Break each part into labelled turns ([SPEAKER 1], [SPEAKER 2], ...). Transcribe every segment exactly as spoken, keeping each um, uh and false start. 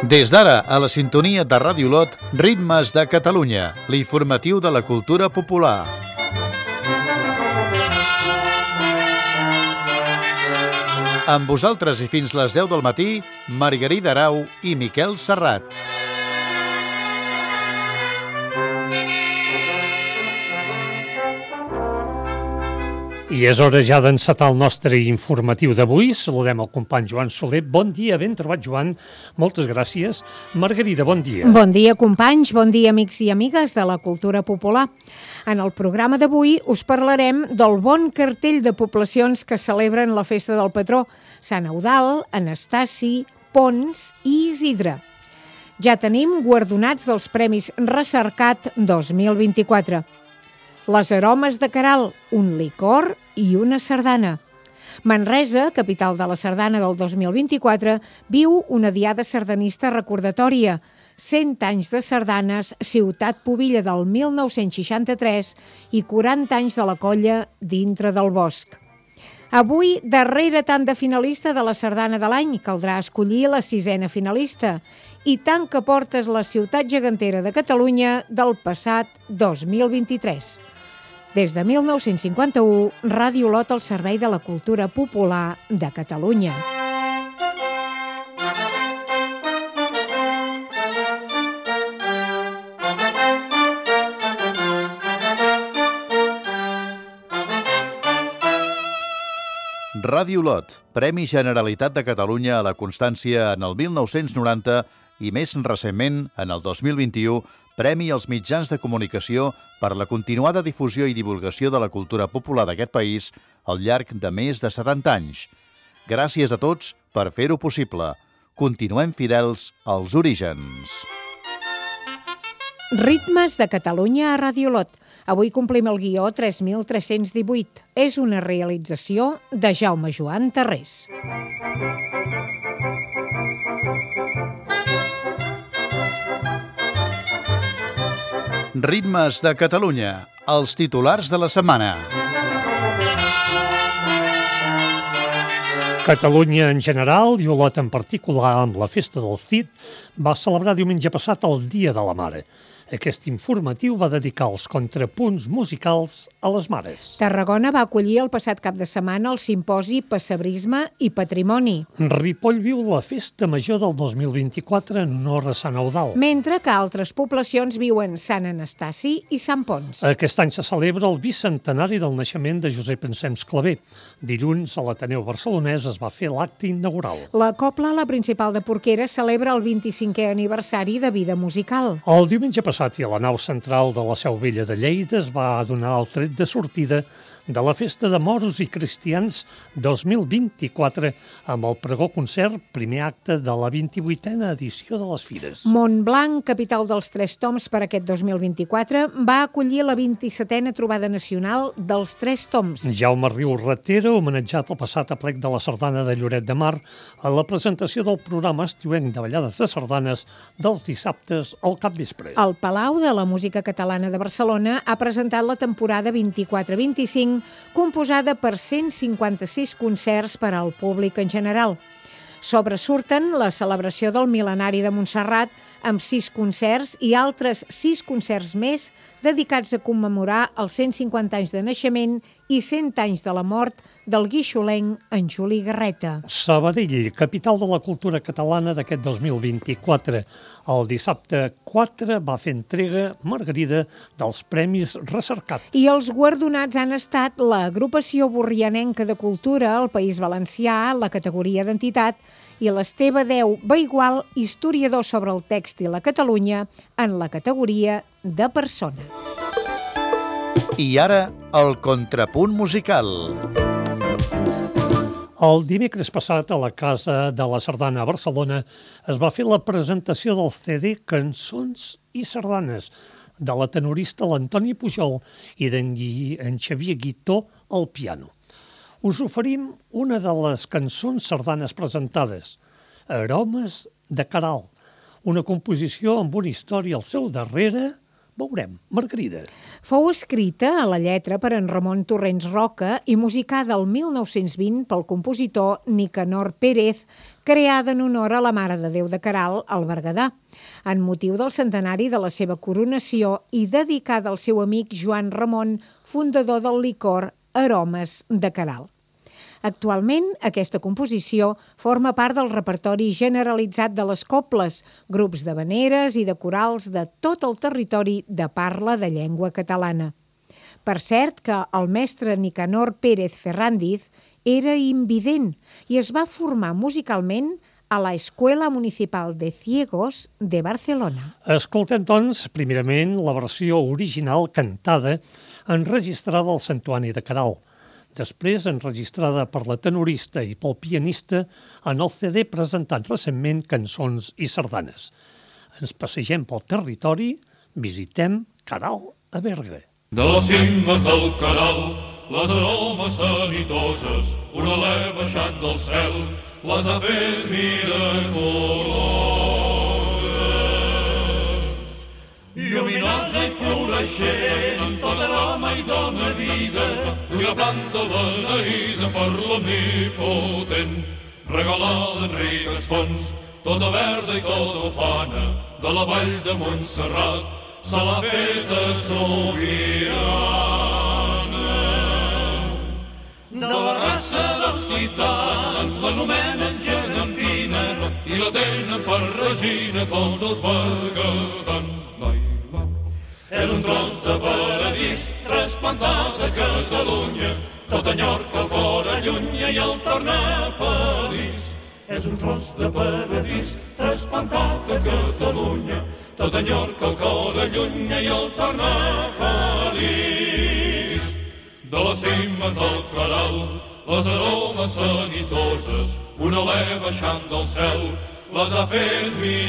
[SPEAKER 1] Des d'ara, a la sintonia de Ràdio Lot, Ritmes de Catalunya, l'informatiu de la cultura popular. Amb vosaltres i fins les deu del matí, Margarida Arau i Miquel Serrat.
[SPEAKER 2] I és hora ja d'encetar el nostre informatiu d'avui. Saludem el company Joan Soler. Bon dia, ben trobat, Joan. Moltes gràcies. Margarida, bon dia.
[SPEAKER 3] Bon dia, companys. Bon dia, amics i amigues de la cultura popular. En el programa d'avui us parlarem del bon cartell de poblacions que celebren la festa del patró, Sant Eudald, Anastasi, Pons i Isidre. Ja tenim guardonats dels Premis Recercat dos mil vint-i-quatre. Les aromes de Caral, un licor i una sardana. Manresa, capital de la sardana del dos mil vint-i-quatre, viu una diada sardanista recordatòria. cent anys de sardanes, Ciutat Pubilla del mil nou-cents seixanta-tres i quaranta anys de la colla dintre del bosc. Avui, darrere tant de finalista de la sardana de l'any, caldrà escollir la sisena finalista. I tant que portes la ciutat gegantera de Catalunya del passat dos mil vint-i-tres. Des de mil nou-cents cinquanta-u, Ràdio Lot al servei de la cultura popular de Catalunya.
[SPEAKER 1] Ràdio Lot, Premi Generalitat de Catalunya a la Constància en el mil nou-cents noranta i més recentment, en el dos mil vint-i-u, Premi als mitjans de comunicació per la continuada difusió i divulgació de la cultura popular d'aquest país al llarg de més de setanta anys. Gràcies a tots per fer-ho possible. Continuem fidels als orígens.
[SPEAKER 3] Ritmes de Catalunya a Ràdio Lot. Avui complim el guió tres mil tres-cents divuit. És una realització de Jaume Joan Tarrés.
[SPEAKER 1] Ritmes de Catalunya, els titulars de la setmana.
[SPEAKER 2] Catalunya en general i Olot en particular, amb la festa del Cid, va celebrar diumenge passat el Dia de la Mare. Aquest informatiu va dedicar els contrapunts musicals a les mares.
[SPEAKER 3] Tarragona va acollir el passat cap de setmana el simposi Pessebrisme i Patrimoni.
[SPEAKER 2] Ripoll viu la festa major del dos mil vint-i-quatre en honor a Sant Eudald.
[SPEAKER 3] Mentre que altres poblacions viuen Sant Anastasi i Sant Pons.
[SPEAKER 2] Aquest any se celebra el bicentenari del naixement de Josep Ensems Clavé. Dilluns, a l'Ateneu Barcelonès, es va fer l'acte inaugural.
[SPEAKER 3] La Cobla, la principal de Porquera, celebra el vint-i-cinquè aniversari de vida musical.
[SPEAKER 2] El diumenge passat i a la nau central de la Seu Vella de Lleida es va donar el tret de sortida de la Festa de Moros i Cristians dos mil vint-i-quatre amb el pregó concert, primer acte de la vint-i-vuitena edició de les Fires.
[SPEAKER 3] Montblanc, capital dels Tres Toms per aquest dos mil vint-i-quatre, va acollir la vint-i-setena trobada nacional dels Tres Toms.
[SPEAKER 2] Jaume Riu Ratera, homenatjat el passat aplec de la sardana de Lloret de Mar a la presentació del programa estiuenc de ballades de sardanes dels dissabtes al capvespre.
[SPEAKER 3] El Palau de la Música Catalana de Barcelona ha presentat la temporada vint-i-quatre vint-i-cinc, composada per cent cinquanta-sis concerts per al públic en general. Sobresurten la celebració del Mil·lenari de Montserrat amb sis concerts i altres sis concerts més dedicats a commemorar els cent cinquanta anys de naixement i cent anys de la mort del guixolenc en Juli Garreta.
[SPEAKER 2] Sabadell, capital de la cultura catalana d'aquest dos mil vint-i-quatre. El dissabte quatre va fer entrega, Margarida, dels Premis Recercat.
[SPEAKER 3] I els guardonats han estat l'Agrupació Borrianenca de Cultura al País Valencià, la categoria d'entitat, i l'Esteve Deu Baigual, historiador sobre el tèxtil a Catalunya, en la categoria de persona.
[SPEAKER 1] I ara, el contrapunt musical.
[SPEAKER 2] El dimecres passat, a la Casa de la Sardana a Barcelona, es va fer la presentació del C D Cançons i Sardanes, de la tenorista l'Antoni Pujol i d'en Xavier Guitó al piano. Us oferim una de les cançons sardanes presentades, Aromes de Caral, una composició amb una història al seu darrere Veurem. Margarida.
[SPEAKER 3] Fou escrita a la lletra per en Ramon Torrents Roca i musicada el mil nou-cents vint pel compositor Nicanor Pérez, creada en honor a la Mare de Déu de Queralt al Berguedà, en motiu del centenari de la seva coronació i dedicada al seu amic Joan Ramon, fundador del licor Aromes de Queralt. Actualment, aquesta composició forma part del repertori generalitzat de les cobles, grups d'havaneres i de corals de tot el territori de parla de llengua catalana. Per cert que el mestre Nicanor Pérez Ferrandiz era invident i es va formar musicalment a la Escuela Municipal de Ciegos de Barcelona.
[SPEAKER 2] Escoltem, doncs, primerament la versió original cantada enregistrada al Santuari de Queralt, després enregistrada per la tenorista i pel pianista en el C D presentant recentment Cançons i sardanes. Ens passegem pel territori, visitem Queralt a Berga.
[SPEAKER 4] De les cimes del Queralt, les aromes sanitoses, un alè baixant del cel, les ha fet miraculoses. Lluminosa i floreixent, amb tot aroma i dona vida, una planta beneïda per l'omnipotent, regalada en riques fonts, tota verda i tota ufana, de la vall de Montserrat, se l'ha feta sobirana. De la raça dels titans l'anomenen gegantina i la tenen per regina tots els berguedans. És un tros de paradís trasplantat a Catalunya, tot enyorca el cor allunya i el torna feliç. És un tros de paradís trasplantat a Catalunya, tot enyorca el cor allunya i el torna feliç. De les cimes del Queralt, les aromes sanitoses, un alè baixant del cel, les ha fet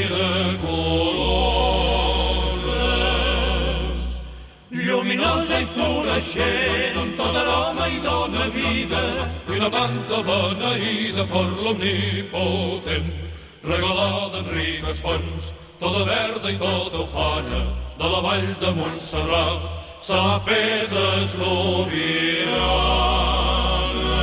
[SPEAKER 4] miraculoses. Lluminosa i floreixent, amb tot aroma i dona vida, i una planta beneïda per l'omnipotent, regalada en riques fonts, tota verda i tota ufana, de la vall de Montserrat, se l'ha feta sobirana.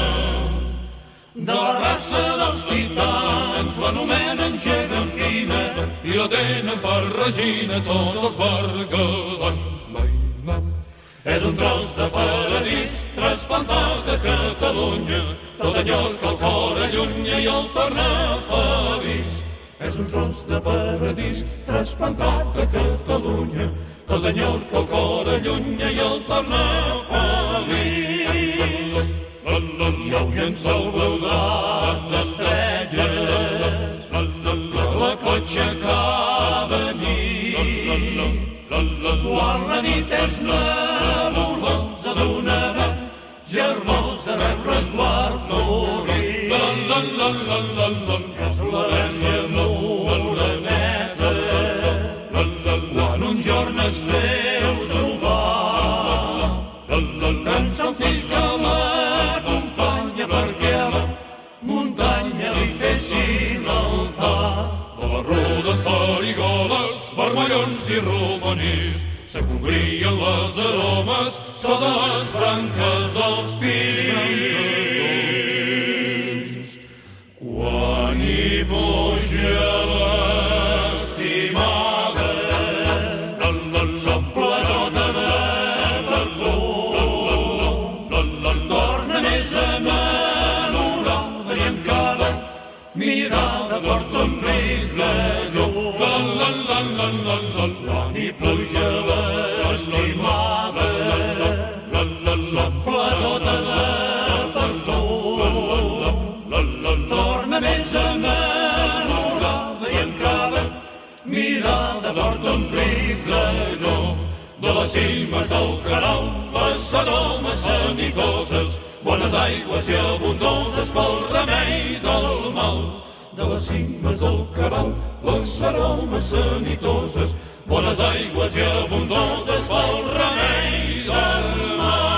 [SPEAKER 4] De la raça dels titans l'anomenen gegantina i la tenen per regina tots els berguedans. És un tros de paradís trasplantat a Catalunya, tot enyorca el cor allunya i el torna feliç. És un tros de paradís trasplantat a Catalunya, tot enyorca el cor allunya i el torna feliç. Hi ha un llençol brodat d'estrelles que la cotxa cada nit. Quan la nit és nebulosa d'una vent germosa rep resguard florit. És la verge moreneta quan un jorn es feu trobar, tant son fill que l'acompanya perquè a la muntanya li fessin altar. De les rudes farigoles, vermellons i romanís, se cobrien les aromes sota les branques dels pins. Quan hi puja l'estimada, s'omple tota de perfum, torna més enamorada i en cada mirada porta un ricle llum. Quan hi pluja l'estimada, s'omple tota de perfum, torna més enamorada i en cada mirada porta un ricle llum. De les cimes del Queralt, les aromes sanitoses, bones aigües i abundoses pel remei del mal. De les cimes del Queralt, les aromes sanitoses, bones aigües i abundoses pel remei del mal.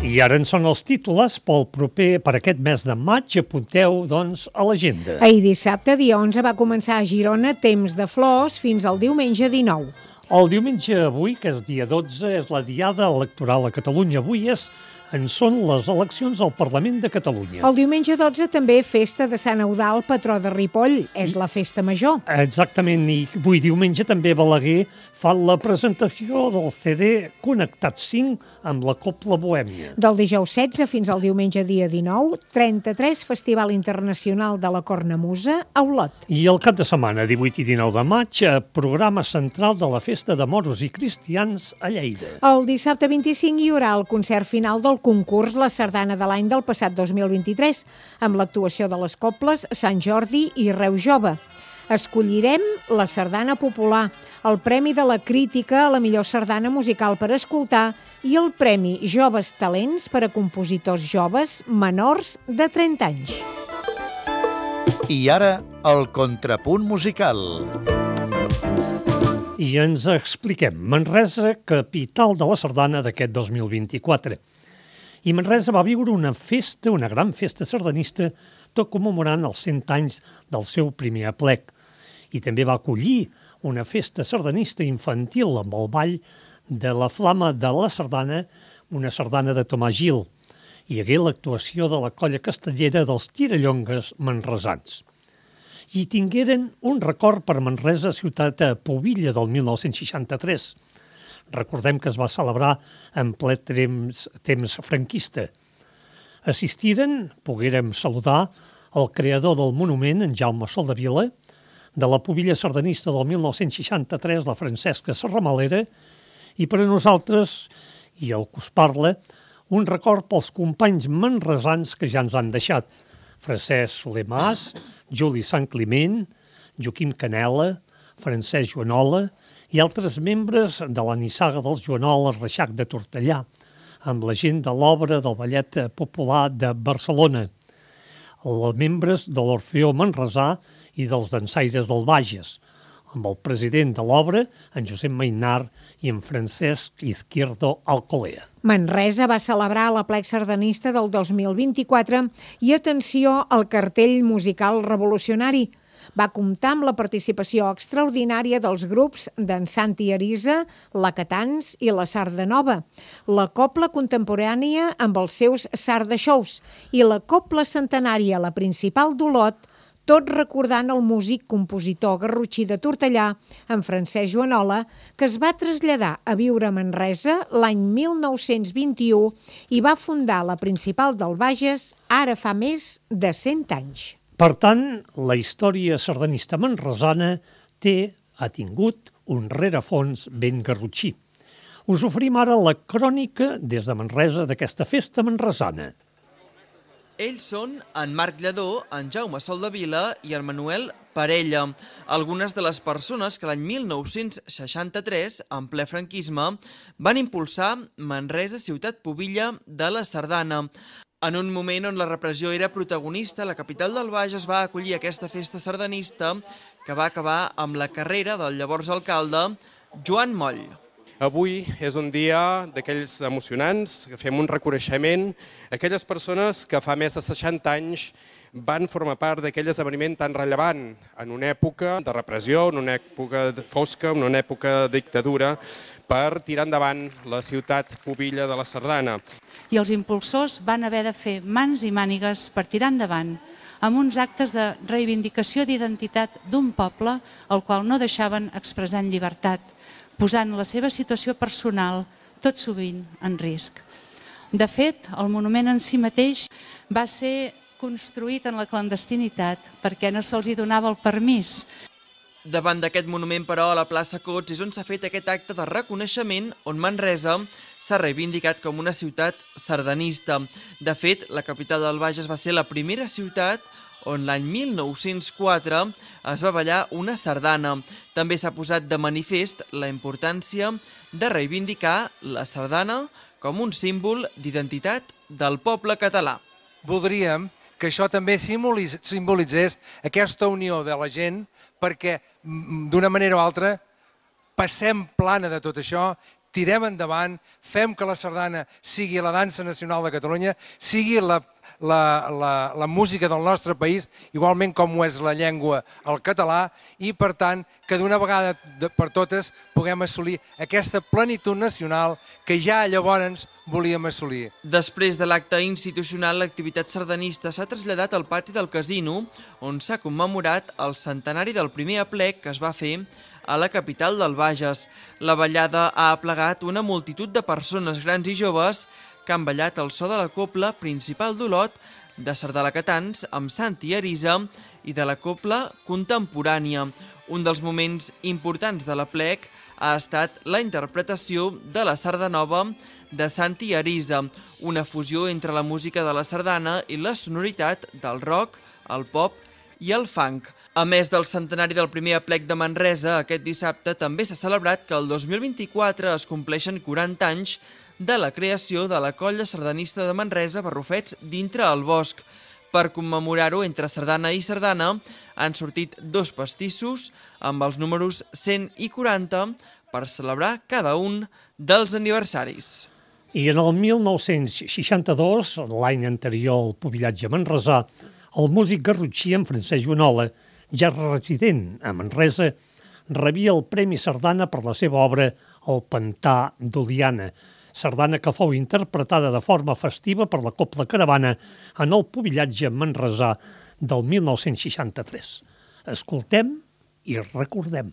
[SPEAKER 2] I ara en són els titulars pel proper, per aquest mes de maig. Apunteu, doncs, a l'agenda.
[SPEAKER 3] Ahir dissabte, dia onze, va començar a Girona Temps de Flors fins al diumenge dinou.
[SPEAKER 2] El diumenge avui, que és dia dotze, és la diada electoral a Catalunya. Avui és, en són les eleccions al Parlament de Catalunya.
[SPEAKER 3] El diumenge dotze també festa de Sant Eudald, patró de Ripoll. És la festa major.
[SPEAKER 2] Exactament, i avui diumenge també Balaguer fa la presentació del C D Connectat cinc amb la Cobla Bohèmia.
[SPEAKER 3] Del dijous setze fins al diumenge dia dinou, trenta-tres Festival Internacional de la Cornamusa a Olot.
[SPEAKER 2] I el cap de setmana, divuit i dinou de maig, programa central de la Festa de Moros i Cristians a Lleida.
[SPEAKER 3] El dissabte vint-i-cinc hi haurà el concert final del concurs La Sardana de l'any del passat dos mil vint-i-tres, amb l'actuació de les cobles Sant Jordi i Reus Jove. Escollirem la sardana popular, el Premi de la Crítica a la millor sardana musical per escoltar i el Premi Joves Talents per a compositors joves menors de trenta anys.
[SPEAKER 1] I ara, el contrapunt musical.
[SPEAKER 2] I ens expliquem. Manresa, capital de la sardana d'aquest dos mil vint-i-quatre. I Manresa va viure una festa, una gran festa sardanista, tot commemorant els cent anys del seu primer aplec. I també va acollir una festa sardanista infantil amb el ball de la Flama de la Sardana, una sardana de Tomàs Gil. Hi hagué l'actuació de la colla castellera dels Tirallongues manresans. I tingueren un record per Manresa, ciutat a Pobilla del mil nou-cents seixanta-tres. Recordem que es va celebrar en ple temps, temps franquista. Assistiren, poguérem saludar, el creador del monument, en Jaume Soldevila, de la Pobilla sardanista del mil nou-cents seixanta-tres, la Francesca Serramalera, i per a nosaltres, i el que us parla, un record pels companys manresans que ja ens han deixat. Francesc Soler Mas, Juli Sant Climent, Joaquim Canela, Francesc Joanola i altres membres de la nissaga dels Joanola Reixac de Tortellà, amb la gent de l'obra del Ballet Popular de Barcelona, els membres de l'Orfeó Manresà i dels dansaires del Bages, amb el president de l'obra, en Josep Mainar, i en Francesc Izquierdo Alcolea.
[SPEAKER 3] Manresa va celebrar l'aplec sardanista del dos mil vint-i-quatre i atenció al cartell musical revolucionari. Va comptar amb la participació extraordinària dels grups d'en Santi Arisa, la Catans i la Sarda Nova, la Cobla Contemporània amb els seus Sarda Shows i la Cobla Centenària, la principal d'Olot, tot recordant el músic compositor garrotxí de Tortellà, en Francesc Joanola, que es va traslladar a viure a Manresa l'any mil nou-cents vint-i-u i va fundar la principal del Bages ara fa més de cent anys.
[SPEAKER 2] Per tant, la història sardanista manresana té, ha tingut, un rerefons ben garrotxí. Us oferim ara la crònica des de Manresa d'aquesta festa manresana.
[SPEAKER 5] Ells són en Marc Lledó, en Jaume Soldevila i en Manuel Parella, algunes de les persones que l'any mil nou-cents seixanta-tres, en ple franquisme, van impulsar Manresa ciutat pobilla de la Sardana. En un moment on la repressió era protagonista, la capital del Bages va acollir aquesta festa sardanista que va acabar amb la carrera del llavors alcalde Joan Moll.
[SPEAKER 6] Avui és un dia d'aquells emocionants, que fem un reconeixement a aquelles persones que fa més de seixanta anys van formar part d'aquell esdeveniment tan rellevant en una època de repressió, en una època fosca, en una època de dictadura, per tirar endavant la ciutat pobilla de la Sardana.
[SPEAKER 7] I els impulsors van haver de fer mans i mànigues per tirar endavant amb uns actes de reivindicació d'identitat d'un poble al qual no deixaven expressar en llibertat, posant la seva situació personal tot sovint en risc. De fet, el monument en si mateix va ser construït en la clandestinitat perquè no se'ls hi donava el permís.
[SPEAKER 5] Davant d'aquest monument, però, a la plaça Cots és on s'ha fet aquest acte de reconeixement on Manresa s'ha reivindicat com una ciutat sardanista. De fet, la capital del Bages va ser la primera ciutat on l'any mil nou-cents quatre es va ballar una sardana. També s'ha posat de manifest la importància de reivindicar la sardana com un símbol d'identitat del poble català.
[SPEAKER 8] Voldríem que això també simbolitzés aquesta unió de la gent perquè, d'una manera o altra, passem plana de tot això tirem endavant, fem que la sardana sigui la dansa nacional de Catalunya, sigui la La, la, la música del nostre país, igualment com ho és la llengua el català, i per tant que d'una vegada per totes puguem assolir aquesta plenitud nacional que ja llavors volíem assolir.
[SPEAKER 5] Després de l'acte institucional, l'activitat sardanista s'ha traslladat al pati del casino, on s'ha commemorat el centenari del primer aplec que es va fer a la capital del Bages. La ballada ha aplegat una multitud de persones grans i joves que han ballat el so de la copla principal d'Olot, de Sardalatans amb Santi Arisa i de la copla contemporània. Un dels moments importants de l'aplec ha estat la interpretació de la sarda nova de Santi Arisa, una fusió entre la música de la sardana i la sonoritat del rock, el pop i el funk. A més del centenari del primer aplec de Manresa, aquest dissabte també s'ha celebrat que el dos mil vint-i-quatre es compleixen quaranta anys de la creació de la colla sardanista de Manresa Barrufets dintre el bosc. Per commemorar-ho entre sardana i sardana han sortit dos pastissos amb els números cent i quaranta per celebrar cada un dels aniversaris.
[SPEAKER 2] I en el mil nou-cents seixanta-dos, l'any anterior al pobillatge manresà, el músic garrotxí en Francesc Juanola, ja resident a Manresa, rebia el Premi Sardana per la seva obra El Pantà d'Oliana, sardana que fou interpretada de forma festiva per la Copla Caravana en el pobillatge manresà del mil nou-cents seixanta-tres. Escoltem i recordem.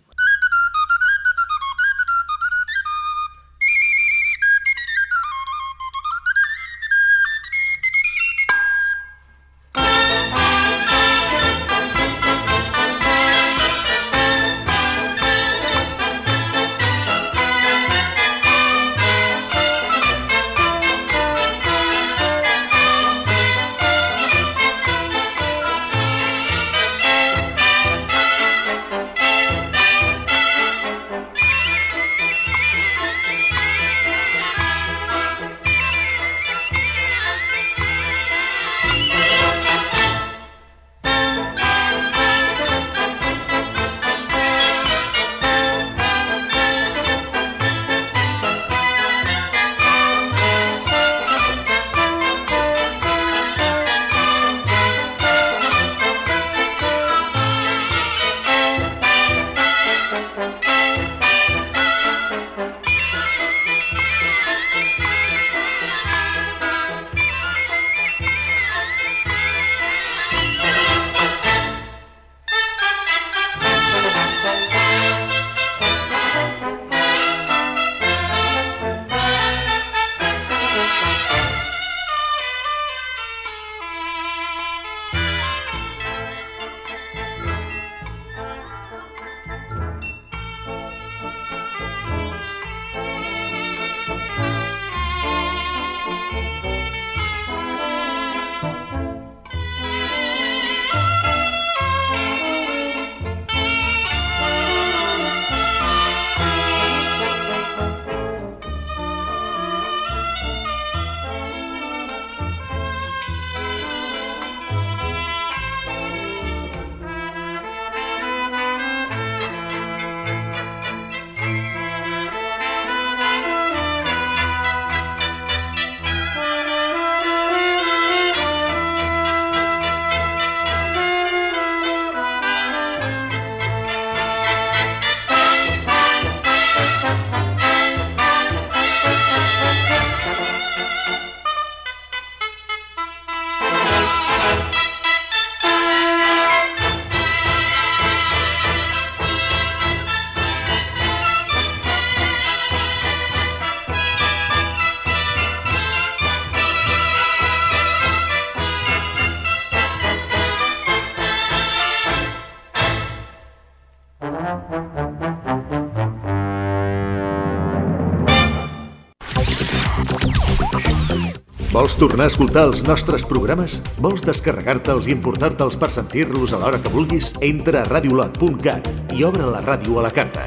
[SPEAKER 9] Vols tornar a escoltar els nostres programes? Vols descarregar-te'ls i importar-te'ls per sentir-los a l'hora que vulguis? Entra a radiolot punt cat i obre la ràdio a la carta.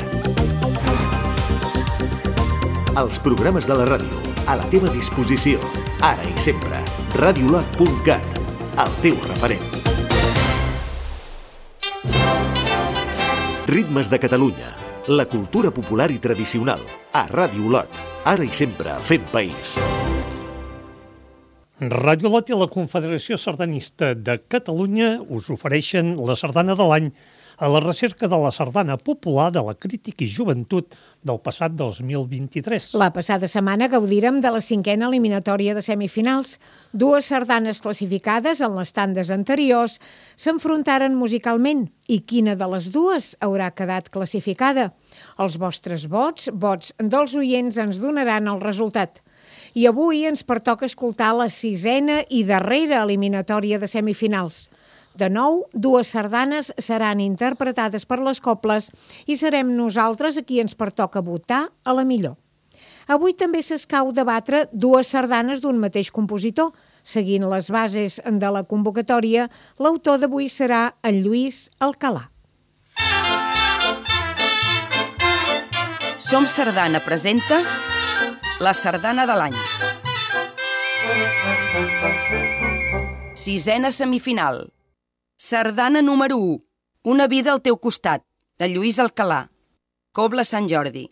[SPEAKER 9] Els programes de la ràdio, a la teva disposició, ara i sempre. radiolot punt cat, el teu referent. Ritmes de Catalunya, la cultura popular i tradicional, a Ràdio Olot. Ara i sempre fent país.
[SPEAKER 2] Ràdio Olot i la Confederació Sardanista de Catalunya us ofereixen la sardana de l'any a la recerca de la sardana popular de la crítica i joventut del passat dos mil vint-i-tres.
[SPEAKER 3] La passada setmana gaudírem de la cinquena eliminatòria de semifinals. Dues sardanes classificades en les tandes anteriors s'enfrontaren musicalment. I quina de les dues haurà quedat classificada? Els vostres vots, vots dels oients, ens donaran el resultat. I avui ens pertoca escoltar la sisena i darrera eliminatòria de semifinals. De nou, dues sardanes seran interpretades per les cobles i serem nosaltres a qui ens pertoca votar a la millor. Avui també s'escau debatre dues sardanes d'un mateix compositor. Seguint les bases de la convocatòria, l'autor d'avui serà en Lluís Alcalà.
[SPEAKER 10] Som Sardana presenta la sardana de l'any. Sisena semifinal. Sardana número u. Una vida al teu costat, de Lluís Alcalà. Cobla Sant Jordi.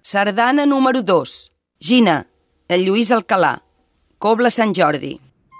[SPEAKER 10] Sardana número dos. Gina, de Lluís Alcalà. Cobla Sant Jordi.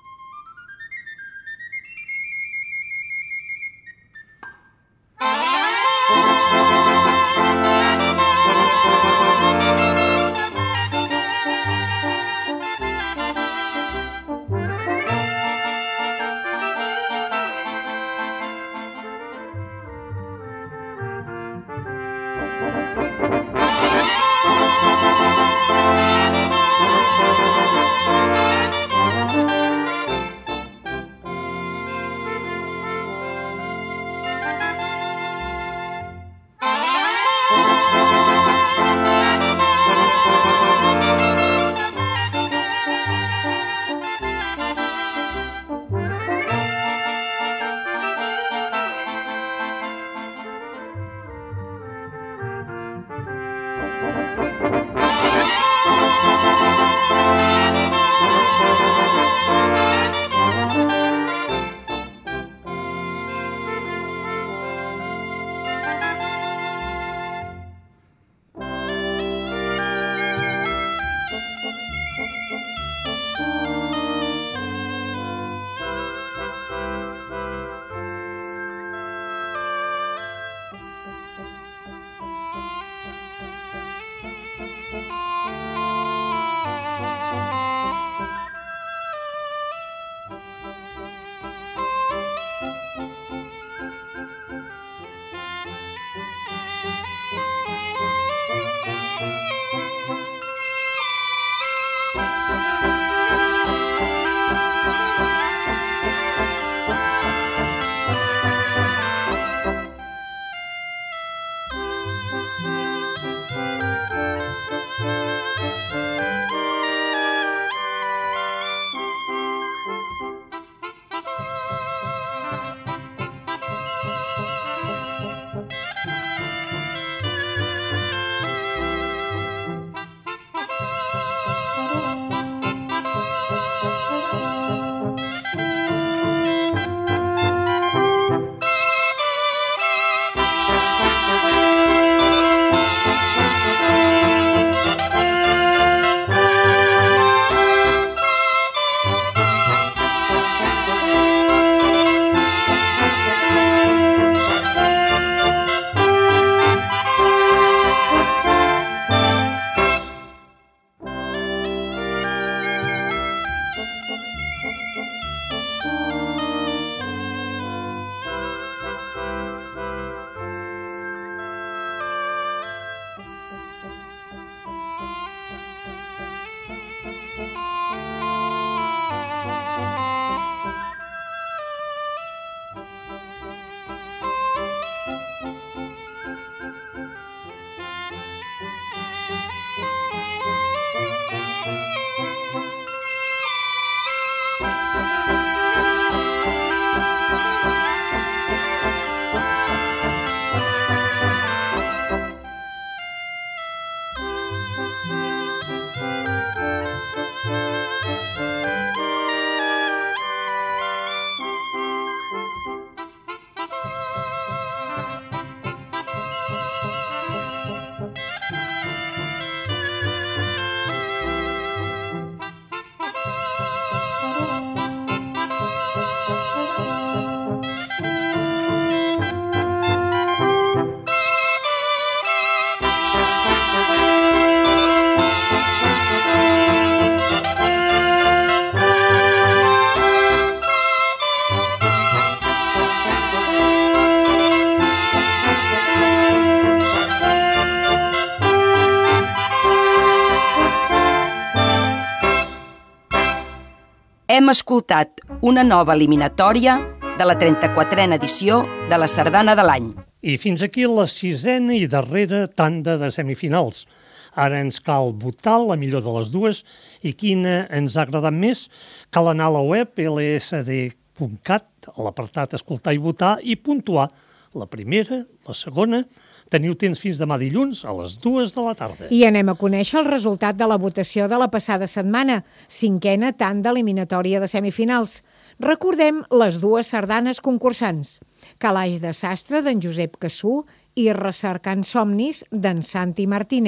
[SPEAKER 10] Hem escoltat una nova eliminatòria de la trenta-quatrena edició de la Sardana de l'any.
[SPEAKER 2] I fins aquí la sisena i darrera tanda de semifinals. Ara ens cal votar la millor de les dues i quina ens ha agradat més. Cal anar a la web l s d punt cat, a l'apartat Escoltar i votar, i puntuar la primera, la segona. Teniu temps fins demà dilluns a les dues de la tarda.
[SPEAKER 3] I anem a conèixer el resultat de la votació de la passada setmana, cinquena tanda eliminatòria de semifinals. Recordem les dues sardanes concursants. Calaix de Sastre, d'en Josep Cassú, i Recercant somnis, d'en Santi Martínez.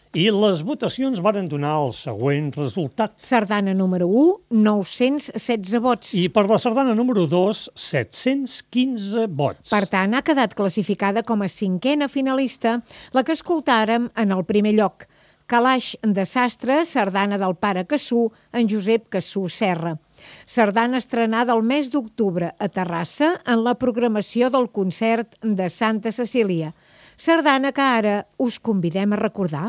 [SPEAKER 2] I les votacions varen donar el següent resultat.
[SPEAKER 3] Sardana número u, nou-cents setze vots.
[SPEAKER 2] I per la sardana número dos, set-cents quinze vots.
[SPEAKER 3] Per tant, ha quedat classificada com a cinquena finalista la que escoltàrem en el primer lloc. Calaix de Sastre, sardana del pare Cassú, en Josep Cassú Serra. Sardana estrenada el mes d'octubre a Terrassa en la programació del concert de Santa Cecília. Sardana que ara us convidem a recordar.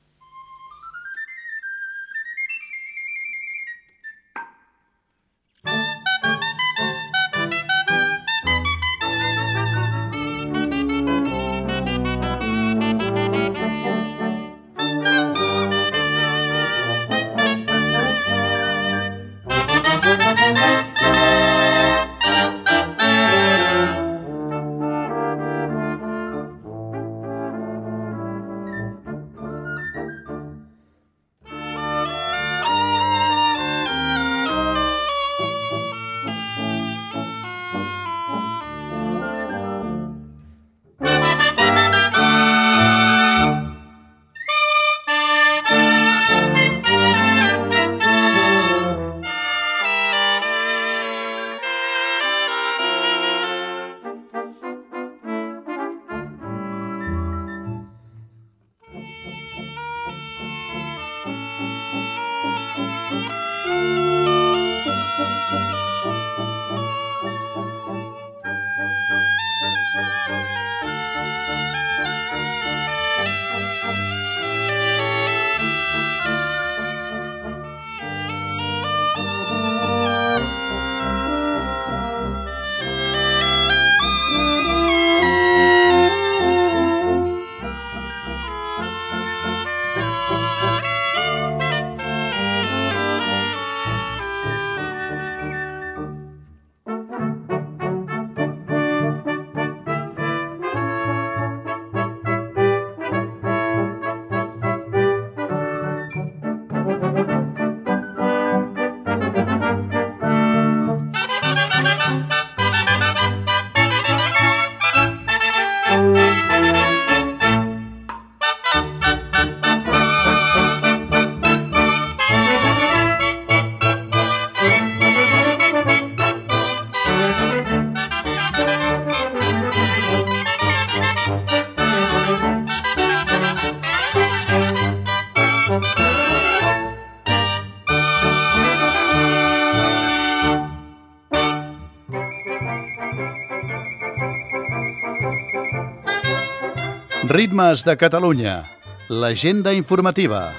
[SPEAKER 1] Ritmes de Catalunya, l'agenda informativa.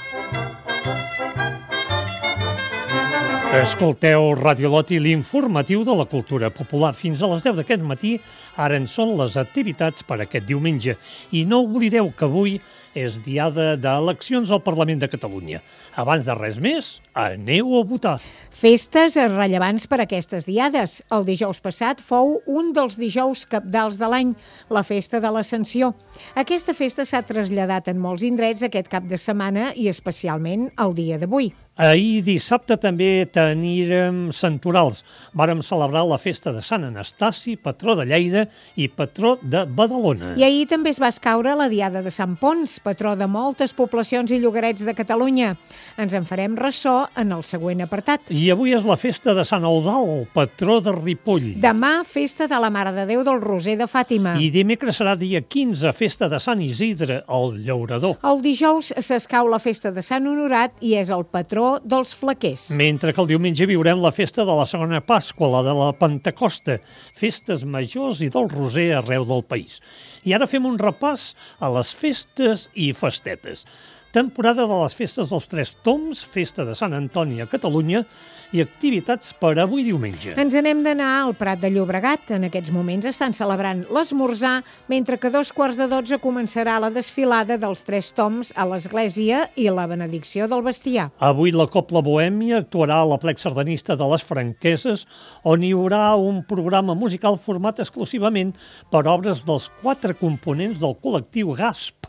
[SPEAKER 2] Escolteu Radio Lot i l'informatiu de la cultura popular. Fins a les deu d'aquest matí, ara en són les activitats per aquest diumenge. I no oblideu que avui és diada d'eleccions al Parlament de Catalunya. Abans de res més, aneu a votar.
[SPEAKER 3] Festes rellevants per aquestes diades. El dijous passat fou un dels dijous cabdals de l'any, la festa de l'Ascensió. Aquesta festa s'ha traslladat en molts indrets aquest cap de setmana i especialment el dia d'avui.
[SPEAKER 2] Ahir dissabte també teníem santorals. Vàrem celebrar la festa de Sant Anastasi, patró de Lleida i patró de Badalona.
[SPEAKER 3] I ahir també es va escaure la diada de Sant Pons, patró de moltes poblacions i llogarets de Catalunya. Ens en farem ressò en el següent apartat.
[SPEAKER 2] I avui és la festa de Sant Eudald, patró de Ripoll.
[SPEAKER 3] Demà, festa de la Mare de Déu del Roser de Fàtima.
[SPEAKER 2] I dimecres serà dia quinze, festa de Sant Isidre, el llaurador.
[SPEAKER 3] El dijous s'escau la festa de Sant Honorat i és el patró dels flaquers.
[SPEAKER 2] Mentre que el diumenge viurem la festa de la segona Pasqua, la de la Pentecosta, festes majors i del Roser arreu del país. I ara fem un repàs a les festes i festetes. Temporada de les festes dels Tres Tombs, festa de Sant Antoni a Catalunya i activitats per avui diumenge.
[SPEAKER 3] Ens n'hem d'anar al Prat de Llobregat. En aquests moments estan celebrant l'esmorzar, mentre que a dos quarts de dotze començarà la desfilada dels Tres Tombs a l'església i la benedicció del bestiar.
[SPEAKER 2] Avui la Cobla Bohèmia actuarà a la plec sardanista de les Franqueses, on hi haurà un programa musical format exclusivament per obres dels quatre components del col·lectiu Gasp,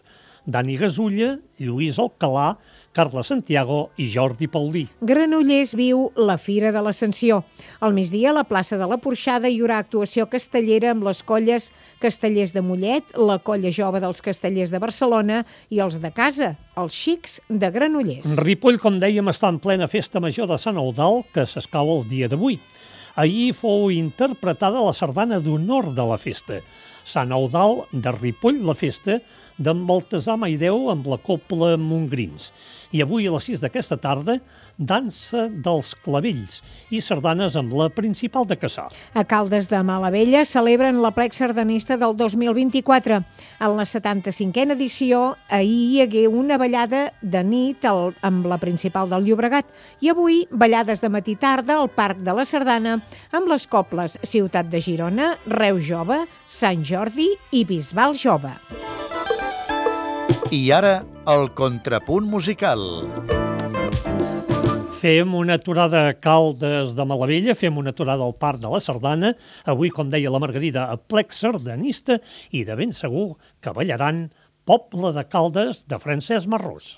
[SPEAKER 2] Dani Gasulla, Lluís Alcalà, Carles Santiago i Jordi Paulí.
[SPEAKER 3] Granollers viu la Fira de l'Ascensió. Al migdia, a la plaça de la Porxada, hi haurà actuació castellera amb les colles Castellers de Mollet, la Colla Jove dels Castellers de Barcelona i els de casa, els Xics de Granollers.
[SPEAKER 2] Ripoll, com dèiem, està en plena festa major de Sant Eudald, que s'escau el dia d'avui. Ahir fou interpretada la sardana d'honor de la festa. Sant Eudald de Ripoll, la festa, d'en Baltasar Maideu amb la Copla Montgrins. I avui a les sis d'aquesta tarda, dansa dels clavells i sardanes amb la principal de Cassà.
[SPEAKER 3] A Caldes de Malavella celebren l'aplec sardanista del dos mil vint-i-quatre. En la setanta-cinquena edició, ahir hi hagué una ballada de nit al, amb la principal del Llobregat i avui ballades de matí tarda al Parc de la Sardana amb les coples Ciutat de Girona, Reus Jove, Sant Jordi i Bisbal Jove.
[SPEAKER 1] I ara, el contrapunt musical.
[SPEAKER 2] Fem una aturada a Caldes de Malavella, fem una aturada al Parc de la Sardana, avui, com deia la Margarida, a plec sardanista, i de ben segur que ballaran Poble de Caldes de Francesc Marrós.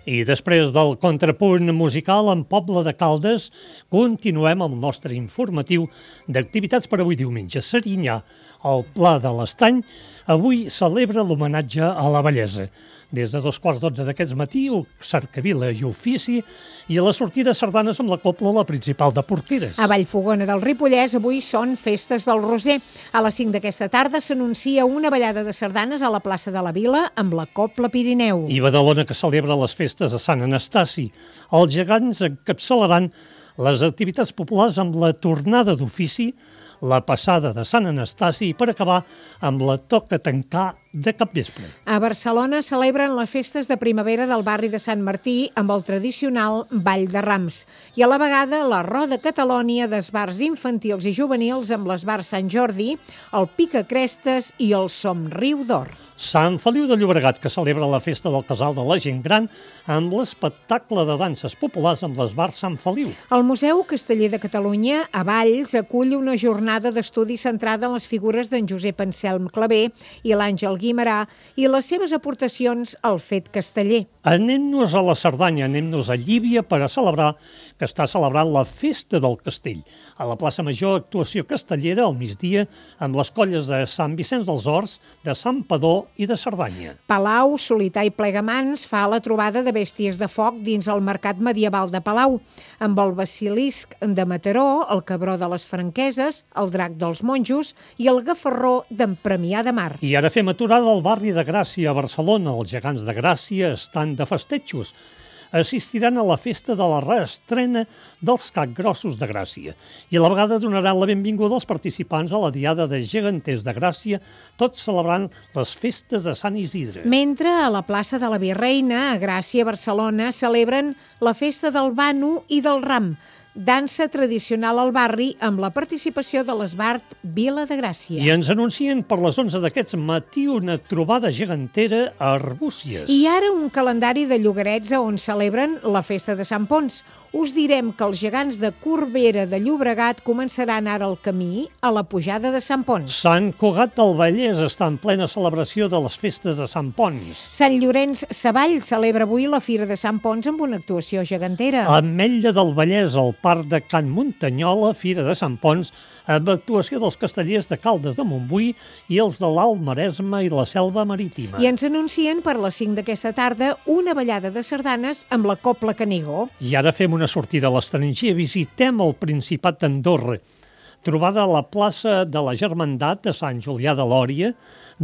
[SPEAKER 2] I després del contrapunt musical en Poble de Caldes, continuem amb el nostre informatiu d'activitats per avui diumenge. Serinyà, el Pla de l'Estany, avui celebra l'homenatge a la bellesa. Des de dos quarts dotze d'aquest matí, cercavila i ofici, i a la sortida sardanes amb la copla la principal de Porqueres.
[SPEAKER 3] A Vallfogona del Ripollès avui són festes del Roser. A les cinc d'aquesta tarda s'anuncia una ballada de sardanes a la plaça de la Vila amb la copla Pirineu.
[SPEAKER 2] I Badalona, que celebra les festes de Sant Anastasi. Els gegants encapçalaran les activitats populars amb la tornada d'ofici, la passada de Sant Anastasi i per acabar amb la toca tancar de capvespre.
[SPEAKER 3] A Barcelona celebren les festes de primavera del barri de Sant Martí amb el tradicional Ball de Rams i a la vegada la Roda Catalònia d'esbarts infantils i juvenils amb l'esbar Sant Jordi, el Picacrestes i el Somriu d'Or.
[SPEAKER 2] Sant Feliu de Llobregat, que celebra la festa del Casal de la Gent Gran amb l'espectacle de danses populars amb l'esbar Sant Feliu.
[SPEAKER 3] El Museu Casteller de Catalunya, a Valls, acull una jornada d'estudi centrada en les figures d'en Josep Anselm Clavé i l'Àngel Guimerà i les seves aportacions al fet casteller.
[SPEAKER 2] Anem-nos a la Cerdanya, anem-nos a Llívia per a celebrar que està celebrant la Festa del Castell. A la plaça Major, actuació castellera al migdia amb les colles de Sant Vicenç dels Horts, de Sant Padó i de Cerdanya.
[SPEAKER 3] Palau, Solità i Plegamans fa la trobada de bèsties de foc dins el mercat medieval de Palau, amb el basilisc de Mataró, el cabró de les Franqueses, el drac dels monjos i el gafarró d'en Premià de Mar.
[SPEAKER 2] I ara fem aturada al barri de Gràcia, a Barcelona. Els gegants de Gràcia estan de festejos. Assistiran a la festa de la reestrena dels Capgrossos de Gràcia i a la vegada donaran la benvinguda als participants a la Diada de Geganters de Gràcia, tots celebrant les festes de Sant Isidre.
[SPEAKER 3] Mentre a la plaça de la Virreina, a Gràcia, Barcelona, celebren la festa del Banu i del Ram, dansa tradicional al barri amb la participació de l'Esbart Vila de Gràcia.
[SPEAKER 2] I ens anuncien per les onze d'aquest matí una trobada gegantera a Arbúcies.
[SPEAKER 3] I ara un calendari de llogarets on celebren la festa de Sant Ponç. Us direm que els gegants de Corbera de Llobregat començaran ara el camí a la pujada de Sant Ponç.
[SPEAKER 2] Sant Cugat del Vallès està en plena celebració de les festes de Sant Ponç.
[SPEAKER 3] Sant Llorenç Savall celebra avui la Fira de Sant Ponç amb una actuació gegantera.
[SPEAKER 2] A Ametlla del Vallès, al Parc de Can Muntanyola, Fira de Sant Ponç, amb actuació dels castellers de Caldes de Montbui i els de l'Alt Maresme i la Selva Marítima.
[SPEAKER 3] I ens anuncien per les cinc d'aquesta tarda una ballada de sardanes amb la Copla Canigó.
[SPEAKER 2] I ara fem una sortida a l'estranger. Visitem el Principat d'Andorra. Trobada a la plaça de la Germandat de Sant Julià de Lòria,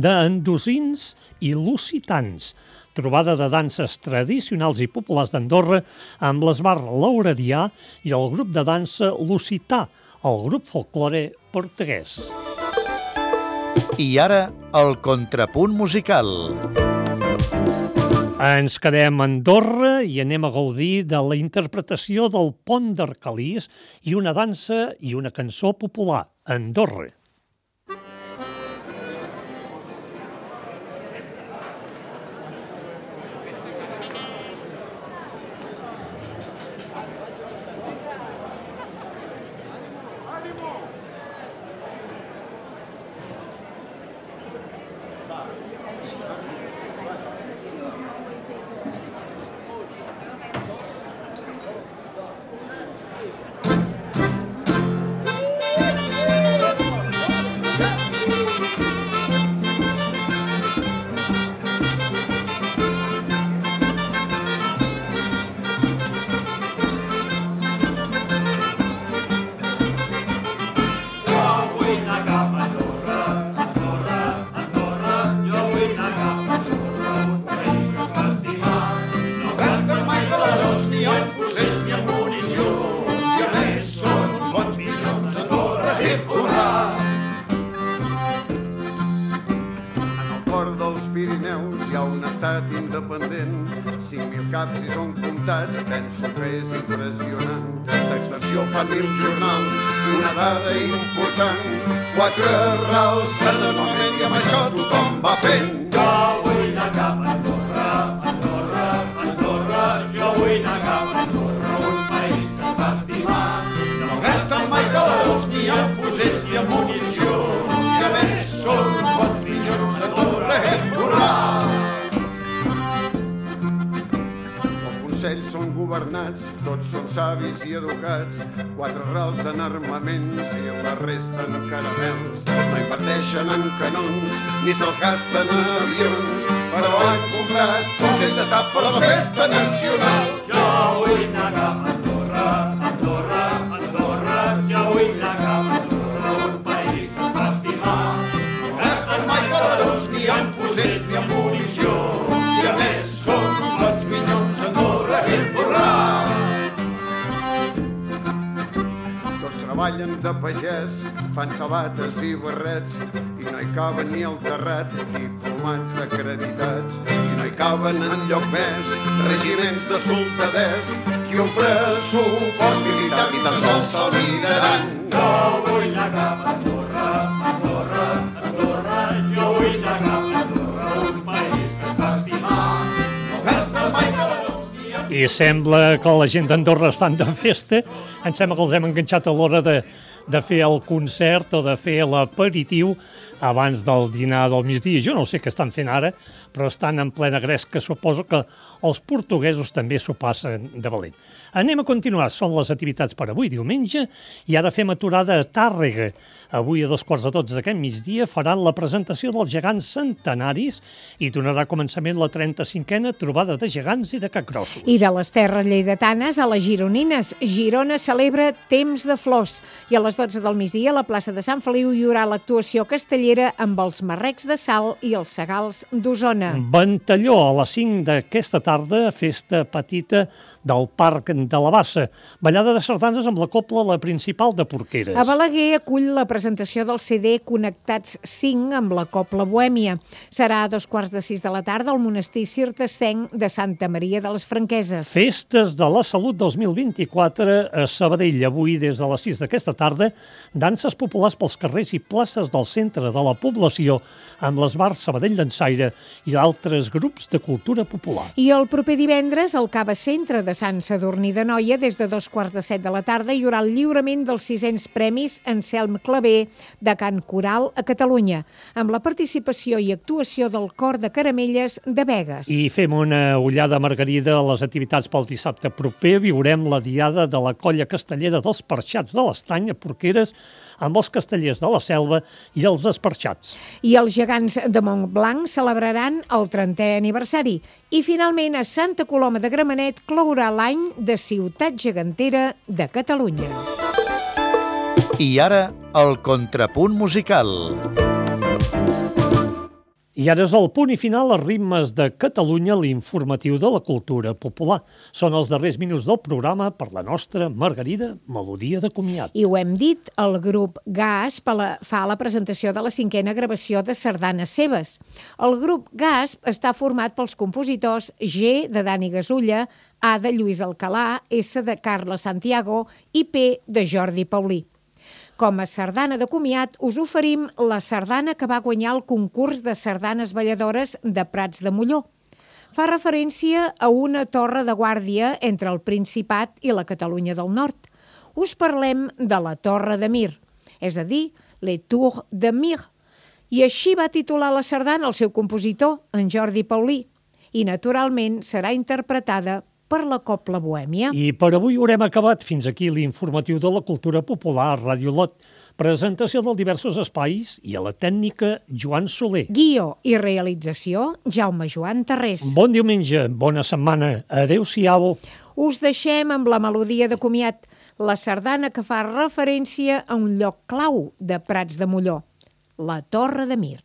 [SPEAKER 2] d'andosins i lusitans. Trobada de danses tradicionals i populars d'Andorra amb l'esbar Lauradià i el grup de dansa Lusità, el grup folklore portuguès.
[SPEAKER 1] I ara, el contrapunt musical.
[SPEAKER 2] Ens quedem a Andorra i anem a gaudir de la interpretació del Pont d'Arcalís i una dansa i una cançó popular, Andorra.
[SPEAKER 11] Independent, cinc mil caps i són comptats, penso que és impressionant. L'extensió fa mil jornals, una dada important, quatre rals anualment i amb això tothom va fent.
[SPEAKER 4] Jo vull anar cap a Andorra, Andorra, Andorra, jo vull anar cap a Andorra, un país que es fa estimar. No gasten mai calors ni en fusells ni en munició, i a més són bons minyons a Andorra, hurrà!
[SPEAKER 11] ocells són governats, tots són savis i educats, quatre rals en armaments i la resta en caramels. No inverteixen en canons, ni se'ls gasten en avions, però han comprat fusell de tap per a la festa nacional.
[SPEAKER 4] Jo vull anar cap a Andorra, Andorra, Andorra, jo vull anar cap a Andorra, un país que es fa estimar.
[SPEAKER 11] No gasten mai calarons, ni en fusells, ni en munició, i a més són uns bons minyons, Andorra i el borrà. Tots treballen de pagès, fan sabates i barrets, i no hi caben ni al terrat diplomats acreditats, i no hi caben enlloc més regiments de soldaders i un pressupost militar i tan sols se'l miraran.
[SPEAKER 4] Jo vull anar cap a Andorra, Andorra, Andorra, jo vull anar cap a Andorra, un país que es fa estimar.
[SPEAKER 11] No gasta mai calarons ni en...
[SPEAKER 2] I sembla que la gent d'Andorra estan de festa. Em sembla que els hem enganxat a l'hora de, de fer el concert o de fer l'aperitiu abans del dinar del migdia. Jo no sé què estan fent ara, però estan en plena gresca. Suposo que els portuguesos també s'ho passen de valent. Anem a continuar. Són les activitats per avui, diumenge, i ara fem aturada a Tàrrega. Avui a dos quarts de dotze d'aquest migdia faran la presentació dels gegants centenaris i donarà començament la trenta-cinquena trobada de gegants i de capgrossos.
[SPEAKER 3] I de les terres lleidatanes a les gironines. Girona celebra Temps de Flors i a les dotze del migdia a la plaça de Sant Feliu hi haurà l'actuació castellera amb els marrecs de Sal i els segals d'Osona.
[SPEAKER 2] Ventalló, a les cinc d'aquesta tarda, festa petita del Parc de la Bassa. Ballada de sardanes amb la cobla La Principal de Porqueres.
[SPEAKER 3] A Balaguer acull la presentació del C D Connectats cinc amb la Cobla Bohèmia. Serà a dos quarts de sis de la tarda al monestir cirtensenc de Santa Maria de les Franqueses.
[SPEAKER 2] Festes de la Salut dos mil vint-i-quatre a Sabadell. Avui, des de les sis d'aquesta tarda, danses populars pels carrers i places del centre de la població amb l'esbar Sabadell Dansaire i d'altres grups de cultura popular.
[SPEAKER 3] I el proper divendres, al Cava Centre de Sant Sadurní d'Anoia, des de dos quarts de set de la tarda, hi haurà el lliurament dels sisens premis Anselm Clavé de Cant Coral a Catalunya, amb la participació i actuació del Cor de Caramelles de Begues.
[SPEAKER 2] I fem una ullada, Margarida, a les activitats pel dissabte proper. Viurem la diada de la colla castellera dels Perxats de l'Estany a Porqueres amb els castellers de la Selva i els esperxats.
[SPEAKER 3] I els gegants de Montblanc celebraran el trentè aniversari. I finalment a Santa Coloma de Gramenet clourà l'any de Ciutat Gegantera de Catalunya.
[SPEAKER 1] I ara, el contrapunt musical.
[SPEAKER 2] I ara és el punt i final als ritmes de Catalunya, l'informatiu de la cultura popular. Són els darrers minuts del programa per la nostra Margarida Melodia de Comiat.
[SPEAKER 3] I ho hem dit, el grup Gasp fa la presentació de la cinquena gravació de sardanes seves. El grup Gasp està format pels compositors G, de Dani Gasulla, A, de Lluís Alcalà, S, de Carles Santiago i P, de Jordi Paulí. Com a sardana de comiat, us oferim la sardana que va guanyar el concurs de sardanes balladores de Prats de Molló. Fa referència a una torre de guàrdia entre el Principat i la Catalunya del Nord. Us parlem de la Torre de Mir, és a dir, Le Tour de Mir. I així va titular la sardana el seu compositor, en Jordi Paulí, i naturalment serà interpretada per la Cobla Bohèmia.
[SPEAKER 2] I per avui haurem acabat. Fins aquí l'informatiu de la cultura popular a Ràdio Lot. Presentació dels diversos espais i a la tècnica Joan Soler.
[SPEAKER 3] Guió i realització Jaume Joan Tarrés.
[SPEAKER 2] Bon diumenge, bona setmana. Adéu-siau.
[SPEAKER 3] Us deixem amb la melodia de comiat, la sardana que fa referència a un lloc clau de Prats de Molló, la Torre de Mir.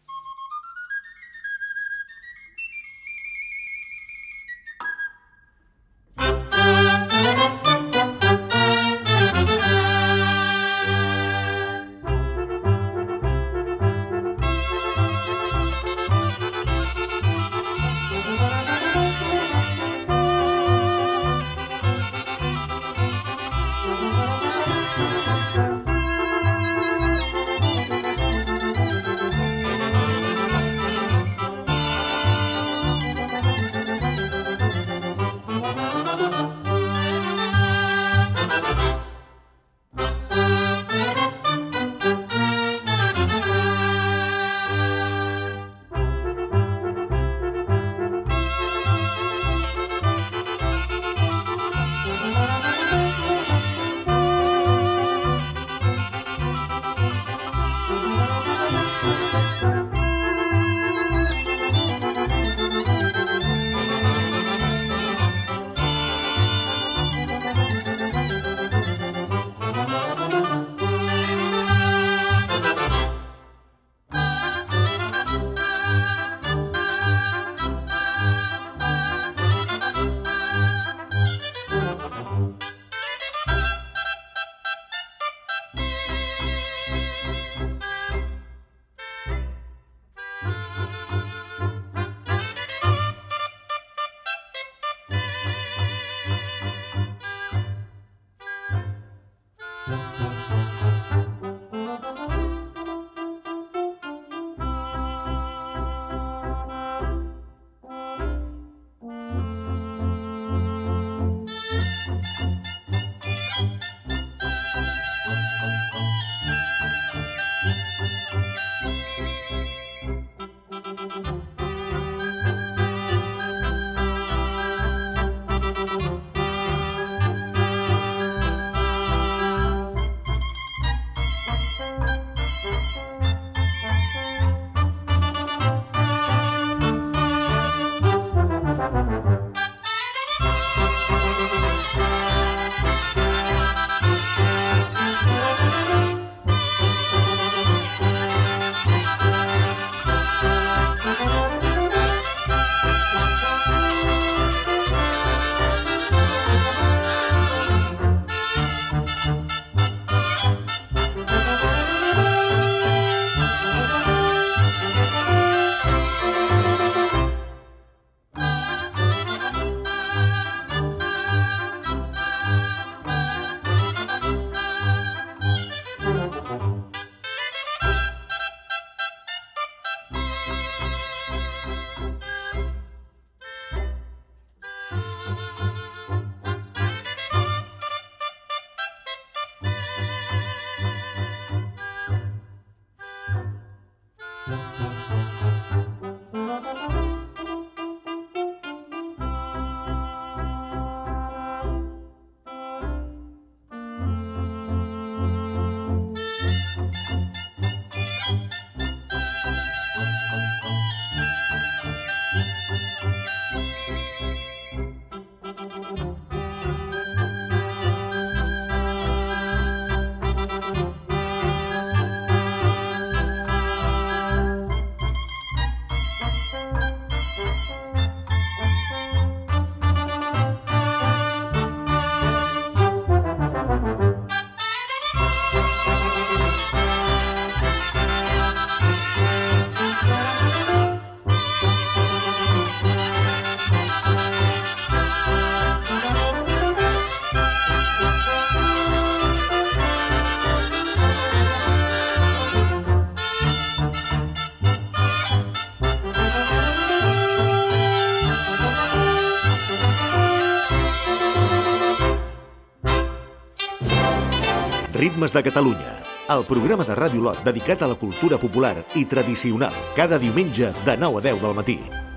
[SPEAKER 9] Ritmes de Catalunya, el programa de Ràdio Lot dedicat a la cultura popular i tradicional, cada diumenge de nou a deu del matí.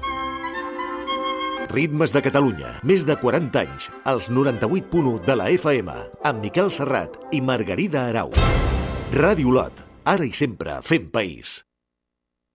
[SPEAKER 9] Ritmes de Catalunya, més de quaranta anys, als noranta-vuit punt u de la F M, amb Miquel Serrat i Margarida Arau. Ràdio Lot, ara i sempre fent país.